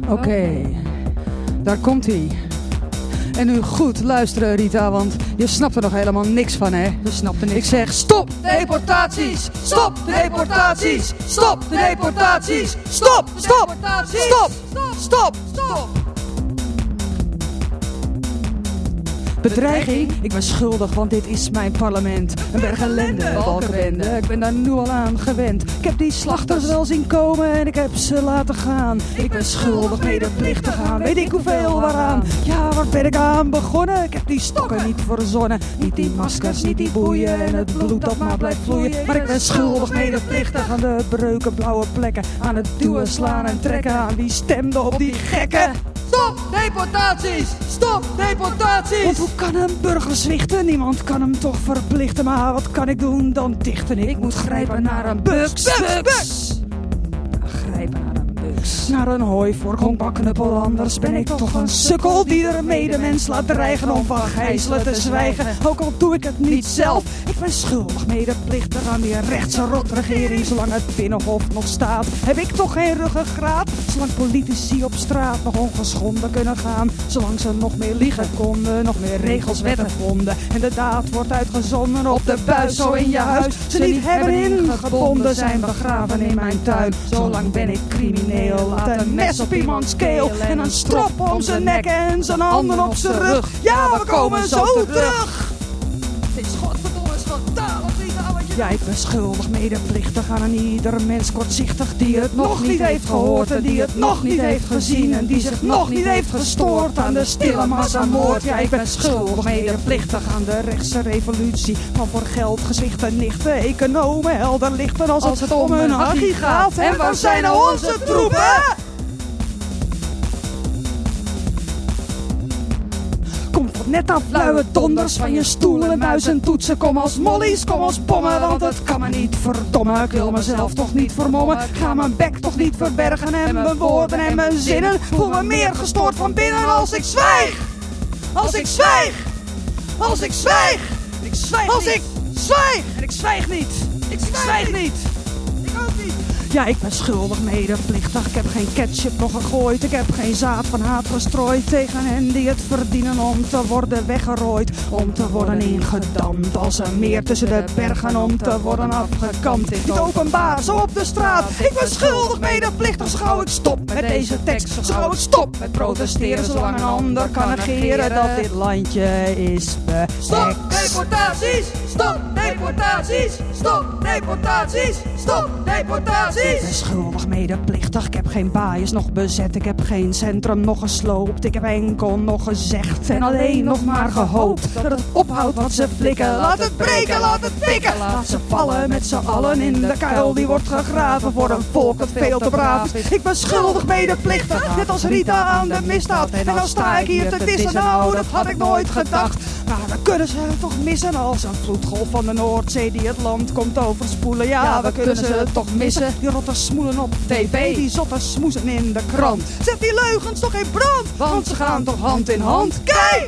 Oké, daar komt hij. En nu goed luisteren, Rita, want je snapt er nog helemaal niks van, hè? We snappen niks. Ik zeg stop deportaties! Stop deportaties! Stop deportaties! Stop! Stop! Stop! Stop! Stop! Bedreiging? Ik ben schuldig, want dit is mijn parlement. Een berg ellende, balkenbende. Ik ben daar nu al aan gewend. Ik heb die slachters wel zien komen en ik heb ze laten gaan. Ik ben schuldig, medeplichtig aan. Weet ik hoeveel waaraan? Ja, waar ben ik aan begonnen? Ik heb die stokken niet verzonnen. Niet die maskers, niet die boeien en het bloed dat maar blijft vloeien. Maar ik ben schuldig, medeplichtig aan de breuken, blauwe plekken. Aan het duwen, slaan en trekken. Aan wie stemde op die gekken. Stop deportaties! Stop deportaties! Want hoe kan een burger zwichten? Niemand kan hem toch verplichten. Maar wat kan ik doen? Dan dichten. Ik moet grijpen naar een buks. Grijpen naar een buks. Naar een hooivork, honkbakknuppel. Anders ben ik toch een sukkel die er medemens laat dreigen om van gijzelen te zwijgen. Ook al doe ik het niet zelf. Ik ben schuldig, medeplichtig aan die rechtse rotregering. Zolang het Binnenhof nog staat, heb ik toch geen ruggengraat. Zolang politici op straat nog ongeschonden kunnen gaan. Zolang ze nog meer liegen konden, nog meer regels, wetten vonden. En de daad wordt uitgezonden op de buis, zo in je huis. Ze niet hebben ingebonden, zijn begraven in mijn tuin. Zolang ben ik crimineel, laat een mes op iemands keel. En een strop om zijn nek en zijn handen op zijn rug. Ja, we komen zo terug! Dit is godverdomme schandalig, ja, ik ben schuldig, medeplichtig aan ieder mens kortzichtig die het nog niet heeft gehoord en die het nog niet heeft gezien en die zich nog niet heeft gestoord aan de stille massamoord. Ja, ik ben schuldig, medeplichtig aan de rechtse revolutie van voor geld gezwichte nichten, economen, helder lichten als het om hun hachie gaat. En waar zijn nou onze troepen? Net af, luie donders van je stoelen, muis en toetsen. Kom als mollies, kom als bommen, want het kan me niet verdommen. Ik wil mezelf toch niet vermommen, ga mijn bek toch niet verbergen. En mijn woorden en mijn zinnen voel me meer gestoord van binnen als ik zwijg. Als ik zwijg. Als ik zwijg. Ik zwijg als ik zwijg. En ik zwijg niet. Ik zwijg niet. Ik ook niet. Ja, ik ben schuldig, medeplichtig. Ik heb geen ketchup nog gegooid. Ik heb geen zaad van haat gestrooid tegen hen die het verdienen om te worden weggerooid. Om te worden ingedamd als een meer tussen de bergen. Om te worden afgekampt. Niet openbaar, zo op de straat. Ik ben schuldig, medeplichtig. Zo gauw ik stop met deze tekst. Zo gauw ik stop met protesteren. Zolang een ander kan negeren dat dit landje is beëxt. Stop deportaties! Stop deportaties! Stop deportaties! Stop deportaties! Ik ben schuldig, medeplichtig. Ik heb geen baaiers nog bezet. Ik heb geen centrum nog gesloopt. Ik heb enkel nog gezegd en alleen nog maar gehoopt dat het ophoudt wat ze flikken. Laat het breken, laat het pikken. Laat ze vallen met z'n allen in de kuil die wordt gegraven voor een volk dat veel te braaf is. Ik ben schuldig, medeplichtig, net als Rita aan de misdaad. En dan sta ik hier te dissen, nou dat had ik nooit gedacht. Maar dan kunnen ze toch missen als een vloedgolf van de Noordzee die het land komt overspoelen. Ja, we kunnen ze toch missen. Die rotte smoelen op tv, die zotte smoezen in de krant. Zet die leugens toch in brand, want ze gaan toch hand in hand. Kijk!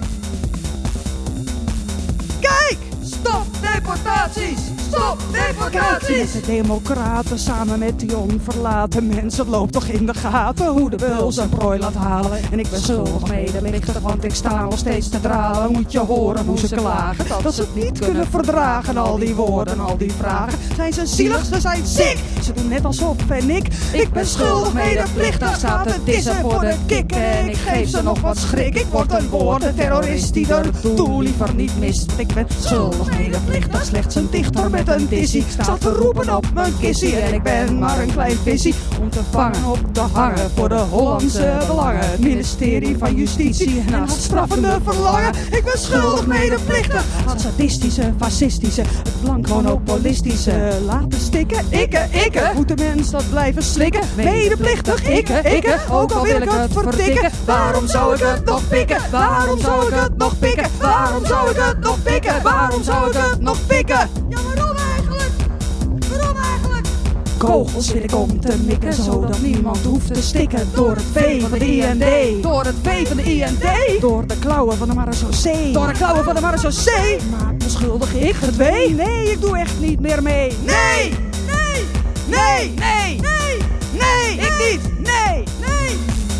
Kijk! Stop deportaties! Stop deportaties! Met de democraten samen met die onverlaten mensen loopt toch in de gaten hoe de beul zijn prooi laat halen. En ik ben schuldig, medeplichtig, want ik sta nog steeds te dralen. Moet je horen hoe ze klagen, dat ze het niet kunnen verdragen. Al die woorden, al die vragen. Zijn ze zielig, ze zijn ziek. Ze doen net alsof en ik ben schuldig, medeplichtig. Sta te dissen voor de kick en ik geef ze nog wat schrik. Ik word een woordenterrorist die er doel liever niet mist. Want ik ben schuldig, medeplichtig, slechts een dichter met een dissie. Staat te roepen op mijn kissie en ik ben maar een klein visie om te vangen op te hangen voor de Hollandse belangen. Het ministerie van Justitie en het straffende verlangen. Ik ben schuldig, medeplichtig aan het sadistische, fascistische, het blank monopolistische. Laten stikken, ikke, moet de mens dat blijven slikken? Medeplichtig, ikke, ook al wil ik het vertikken. Waarom zou ik het nog pikken? Waarom zou ik het nog pikken? Waarom zou ik het nog pikken? Waarom zou ik het nog pikken? Ja, waarom eigenlijk? Waarom eigenlijk? Kogels wil ik om te mikken, zodat niemand hoeft te stikken. Door het V van de IND. Door het V van de IND. Door de klauwen van de marechaussee. Door de klauwen van de marechaussee. Maak me schuldig, ik verdween. Nee, ik doe echt niet meer mee. Nee, nee, nee, nee, nee, nee, ik niet. Nee, nee.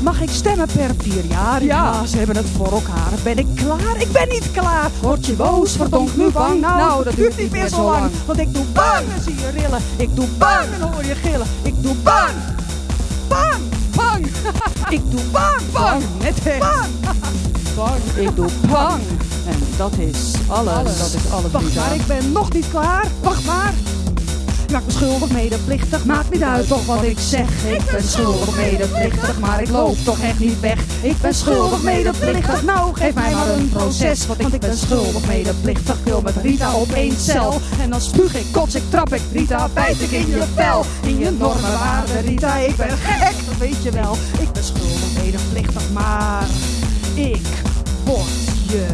Mag ik stemmen per 4 jaar? Ja, ze hebben het voor elkaar. Ben ik klaar? Ik ben niet klaar. Word je boos, verdomd nu bang? Nou, dat duurt niet meer zo lang. Want ik doe bang en zie je rillen. Ik doe bang en hoor je gillen. Ik doe bang. Bang. Bang. Ik doe bang. Bang. Net echt. Bang. Bang. Ik doe bang. En dat is alles. Dat is alles. Wacht maar, ik ben nog niet klaar. Wacht maar. Ik maak me schuldig, medeplichtig, maakt niet uit toch wat ik zeg. Ik ben schuldig, medeplichtig, maar ik loop toch echt niet weg. Ik ben schuldig, medeplichtig, nou geef mij maar een proces. Want ik ben schuldig, medeplichtig, ik wil met Rita op één cel. En dan spuug ik, kots ik, trap ik, Rita, bijt ik in je vel. In je normen waarde, Rita, ik ben gek, dat weet je wel. Ik ben schuldig, medeplichtig, maar ik word je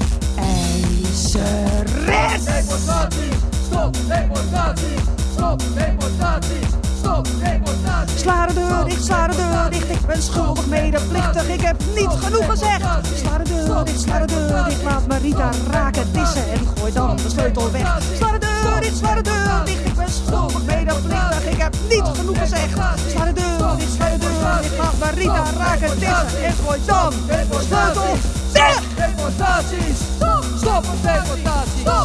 eiseres. Deportaties, stop, deportaties. Stop, deportaties! Stop, deportaties! Sla de deur dicht, sla de deur dicht. Ik ben schuldig, medeplichtig. Ik heb niet genoeg gezegd. Sla de deur dicht, sla de deur dicht. Laat me Rita raken, dissen en gooi dan de sleutel weg. Sla de deur dicht, sla de deur dicht. Ik ben schuldig, medeplichtig. Ik heb niet genoeg gezegd. Sla de deur dicht, sla de deur dicht. Laat me Rita raken, dissen en gooi dan de sleutel weg. Deportaties! Stop, stop, deportaties! Stop!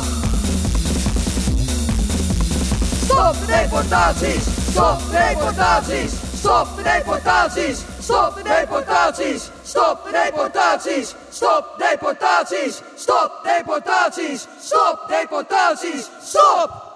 Stop de deportaties! Stop de deportaties! Stop de deportaties! Stop de deportaties! Stop de deportaties! Stop deportaties! Stop deportaties! Stop deportaties! Stop!